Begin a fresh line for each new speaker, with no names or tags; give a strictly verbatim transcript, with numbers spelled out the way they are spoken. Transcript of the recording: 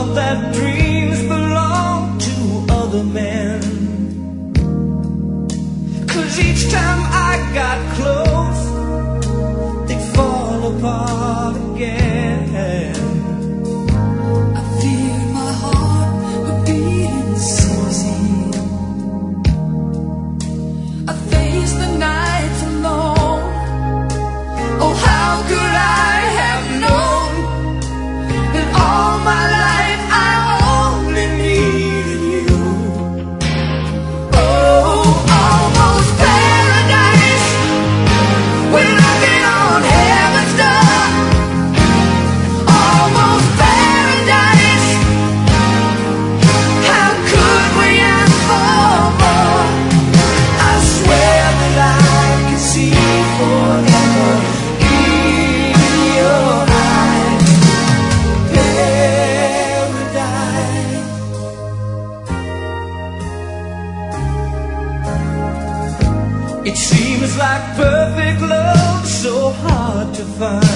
thought that dreams belong to other men. 'Cause each time I got close, they fall apart again.
I feared my heart would beat so easy. I faced the nights alone. Oh, how could I have known that all my life I only needed you? Oh, almost paradise, we're knocking on heaven's door. Almost paradise, how could we ask for more? I swear that I can see forever in your eyes. Paradise.
It seems like perfect love so hard to find.